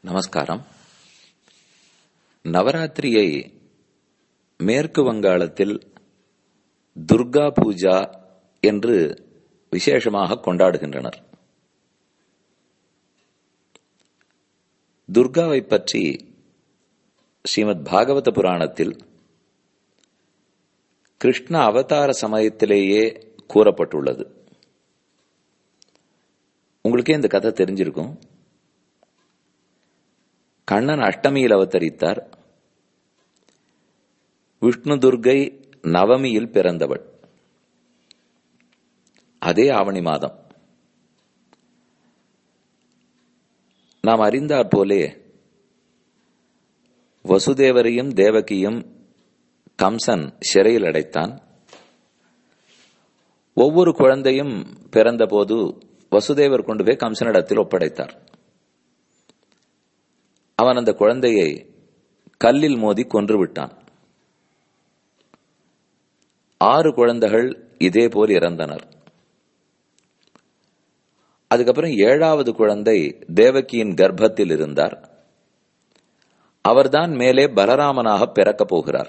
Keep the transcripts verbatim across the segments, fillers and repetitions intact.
நமஸ்காரம். நவராத்திரியை மேற்கு வங்காளத்தில் துர்கா பூஜா என்று விசேஷமாக கொண்டாடுகின்றனர். துர்காவை பற்றி ஸ்ரீமத் பாகவத புராணத்தில் கிருஷ்ண அவதார சமயத்திலேயே கூறப்பட்டுள்ளது. உங்களுக்கே இந்த கதை தெரிஞ்சிருக்கும். கண்ணன் அஷ்டமியில் அவதரித்தார். விஷ்ணு துர்கை நவமியில் பிறந்தவள். அதே ஆவணி மாதம். நாம் அறிந்தாற் போலே வசுதேவரையும் தேவகியும் கம்சன் சிறையில் அடைத்தான். ஒவ்வொரு குழந்தையும் பிறந்த போது வசுதேவர் கொண்டு போய் கம்சனிடத்தில் ஒப்படைத்தார். அவன் அந்த குழந்தையை கல்லில் மோதி கொன்று விட்டான். ஆறு குழந்தைகள் இதே போல் இறந்தனர். அதுக்கப்புறம் ஏழாவது குழந்தை தேவகியின் கர்ப்பத்தில் இருந்தார். அவர்தான் மேலே பலராமனாக பிறக்கப் போகிறார்.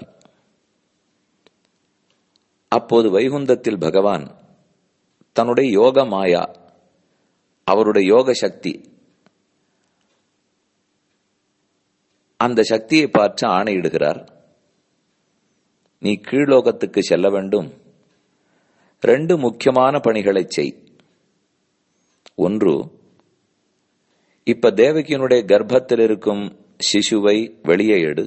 அப்போது வைகுந்தத்தில் பகவான் தன்னுடைய யோக மாயா, அவருடைய யோக சக்தி, அந்த சக்தியை பார்த்து ஆணையிடுகிறார். நீ கீழ்லோகத்துக்கு செல்ல வேண்டும். ரெண்டு முக்கியமான பணிகளை செய். ஒன்று, இப்ப தேவகியினுடைய கர்ப்பத்தில் இருக்கும் சிசுவை வெளியே எடு.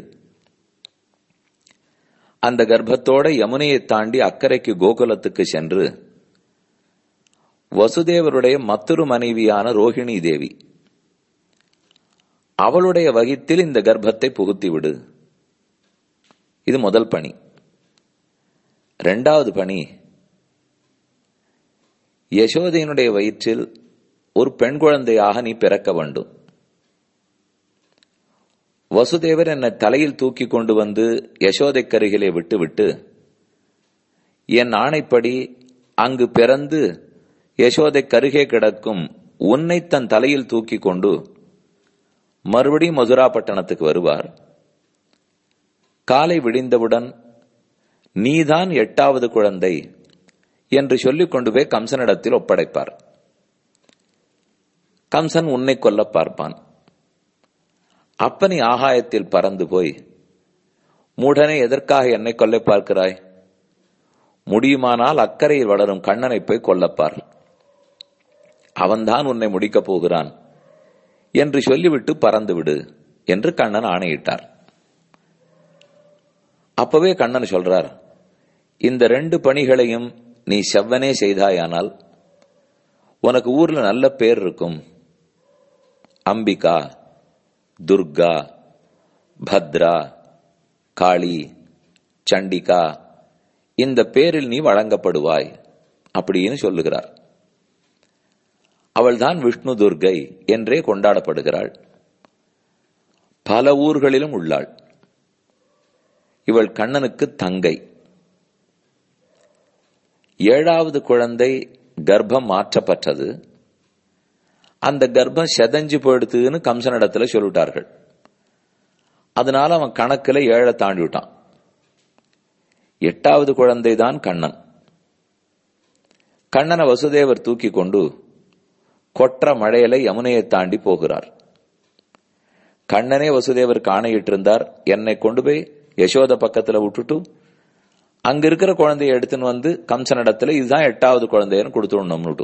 அந்த கர்ப்பத்தோட யமுனையை தாண்டி அக்கறைக்கு கோகுலத்துக்கு சென்று வசுதேவருடைய மற்றொரு மனைவியான ரோஹிணி தேவி, அவளுடைய வகித்தில் இந்த கர்ப்பத்தை புகுத்தி விடு. இது முதல் பணி. இரண்டாவது பணி, யசோதையினுடைய வயிற்றில் ஒரு பெண் குழந்தையாக நீ பிறக்க வேண்டும். வசுதேவர் என்னை தலையில் தூக்கி கொண்டு வந்து யசோதை கருகிலே விட்டு விட்டு என் ஆணைப்படி அங்கு பிறந்து யசோதை கருகே கிடக்கும் உன்னை தன் தலையில் தூக்கி கொண்டு மறுபடியும் மதுரா பட்டணத்துக்கு வருவார். காலை விடிந்தவுடன் நீதான் எட்டாவது குழந்தை என்று சொல்லிக் கொண்டு போய் கம்சனிடத்தில் ஒப்படைப்பார். கம்சன் உன்னை கொல்ல பார்ப்பான். அப்பனி ஆகாயத்தில் பறந்து போய், மூடனே எதற்காக என்னை கொல்ல பார்க்கிறாய்? முடியுமானால் அக்கறையில் வளரும் கண்ணனை போய் கொல்லப்பார். அவன்தான் உன்னை முடிக்கப் போகிறான் என்று சொல்லிவிட்டு பறந்து விடு என்று கண்ணன் ஆணையிட்டார். அப்பவே கண்ணன் சொல்றார், இந்த ரெண்டு பணிகளையும் நீ செவ்வனே செய்தாயானால் உனக்கு ஊர்ல நல்ல பேர் இருக்கும். அம்பிகா, துர்கா, பத்ரா, காளி, சண்டிகா, இந்த பேரில் நீ வழங்கப்படுவாய் அப்படின்னு சொல்லுகிறார். அவள்தான் விஷ்ணு துர்கை என்றே கொண்டாடப்படுகிறாள். பல ஊர்களிலும் உள்ளாள். இவள் கண்ணனுக்கு தங்கை. ஏழாவது குழந்தை கர்ப்பம் மாற்றப்பட்டது. அந்த கர்ப்பம் செதஞ்சு போயிடுத்துன்னு கம்சனிடத்துல சொல்லிட்டார்கள். அதனால அவன் கணக்குல ஏழை தாண்டி விட்டான். எட்டாவது குழந்தை தான் கண்ணன். கண்ணனை வசுதேவர் தூக்கி கொண்டு கொற்ற மழையில யமுனையை தாண்டி போகிறார். கண்ணனே வசுதேவருக்கு ஆணையிட்டு இருந்தார், என்னை கொண்டு போய் யசோத பக்கத்துல விட்டுட்டு அங்க இருக்கிற குழந்தைய எடுத்துன்னு வந்து கம்சனிடத்துல இதுதான் எட்டாவது குழந்தையன்னு கொடுத்துடணும்னுட்டு.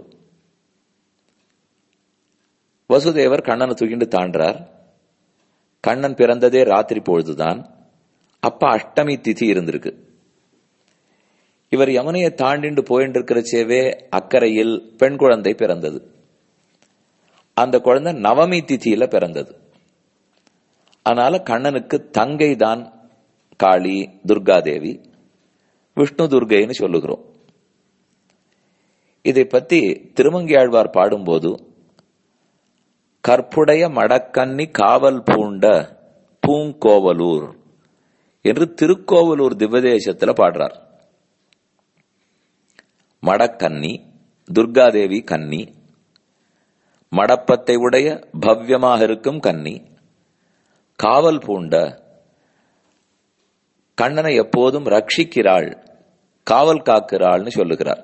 வசுதேவர் கண்ணனை தூக்கிட்டு தாண்டார். கண்ணன் பிறந்ததே ராத்திரி பொழுதுதான். அப்ப அஷ்டமி திதி இருந்திருக்கு. இவர் யமுனையை தாண்டிண்டு போயிட்டு இருக்கிறச்சேவே அக்கறையில் பெண் குழந்தை பிறந்தது. அந்த குழந்தை நவமி திதியில பிறந்தது. அதனால கண்ணனுக்கு தங்கை தான் காளி, துர்காதேவி, விஷ்ணு துர்கைன்னு சொல்லுகிறோம். இதை பத்தி திருமங்கியாழ்வார் பாடும்போது, கற்புடைய மடக்கன்னி காவல் பூண்ட பூங்கோவலூர் என்று திருக்கோவலூர் திவ்யதேசத்துல பாடுறார். மடக்கன்னி, துர்காதேவி கன்னி, மடப்பத்தை உடைய பவ்யமாக இருக்கும் கன்னி, காவல் பூண்ட கண்ணனை எப்போதும் ரட்சிக்கிறாள், காவல் காக்கிறாள்னு சொல்லுகிறார்.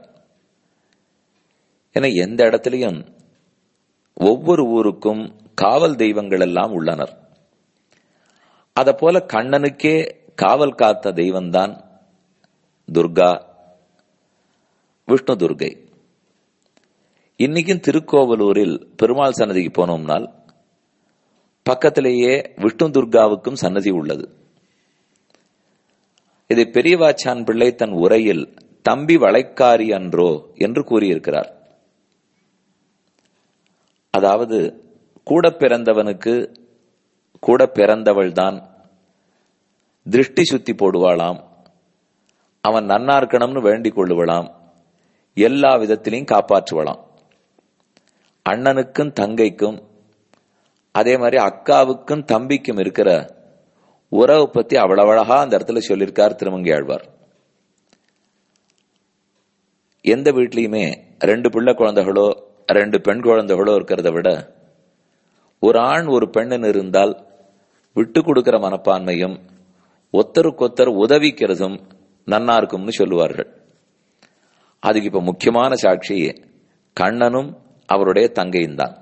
என எந்த இடத்திலையும் ஒவ்வொரு ஊருக்கும் காவல் தெய்வங்கள் எல்லாம் உள்ளனர். அத போல கண்ணனுக்கே காவல் காத்த தெய்வம்தான் துர்கா, விஷ்ணு துர்கை. இன்னைக்கும் திருக்கோவலூரில் பெருமாள் சன்னதிக்கு போனோம்னால் பக்கத்திலேயே விஷ்ணு துர்காவுக்கும் சன்னதி உள்ளது. இதை பெரியவாச்சான் பிள்ளை தன் உரையில் தம்பி வளைக்காரி அன்றோ என்று கூறியிருக்கிறார். அதாவது கூட பிறந்தவனுக்கு கூட பிறந்தவள்தான் திருஷ்டி சுத்தி போடுவாளாம், அவன் நன்னா இருக்கணும்னு வேண்டிக் கொள்ளுவலாம், எல்லா விதத்திலையும் காப்பாற்றுவலாம். அண்ணனுக்கும் தங்கைக்கும் அதே மாதிரி அக்காவுக்கும் தம்பிக்கும் இருக்கிற உறவு பத்தி அவ்வளவு அழகா அந்த இடத்துல சொல்லியிருக்கார் திருமங்கையாழ்வார். எந்த வீட்லயுமே ரெண்டு பிள்ளை குழந்தைகளோ ரெண்டு பெண் குழந்தைகளோ இருக்கிறத விட ஒரு ஆண் ஒரு பெண்ணு இருந்தால் விட்டு கொடுக்கிற மனப்பான்மையும் ஒத்தருக்கொத்தர் உதவிக்கிறதும் நன்னா இருக்கும்னு சொல்லுவார்கள். அதுக்கு இப்ப முக்கியமான சாட்சி கண்ணனும் அவருடைய தங்கையும் தான்.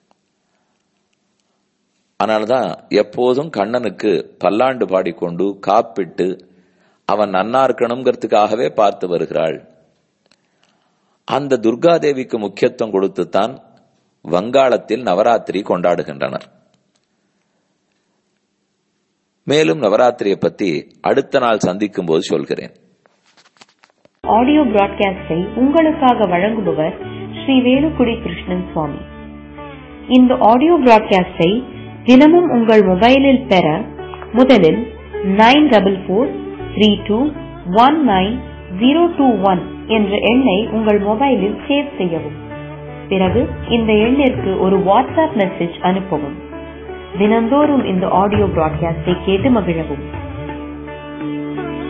அதனால்தான் எப்போதும் கண்ணனுக்கு பல்லாண்டு பாடிக்கொண்டு காப்பிட்டு அவன் நன்னா இருக்கணுங்கிறதுக்காகவே பார்த்து வருகிறாள். அந்த துர்காதேவிக்கு முக்கியத்துவம் கொடுத்துத்தான் வங்காளத்தில் நவராத்திரி கொண்டாடுகின்றனர். மேலும் நவராத்திரியை பத்தி அடுத்த நாள் சந்திக்கும் போது சொல்கிறேன். ஆடியோ பிராட்காஸ்டை உங்களுக்காக வழங்குபவர் ஸ்ரீ வேலுக்குடி கிருஷ்ணன் சுவாமி. இந்த ஆடியோ பிராட்காஸ்டை தினமும் உங்கள் மொபைலில் பெற முதலில் nine double four three two one nine zero two one என்ற எண்ணை உங்கள் மொபைலில் சேவ் செய்யவும். பிறகு இந்த எண்ணிற்கு ஒரு வாட்ஸ்அப் மெசேஜ் அனுப்பவும். தினந்தோறும் இந்த ஆடியோ பிராட்காஸ்டை கேட்டு மகிழவும்.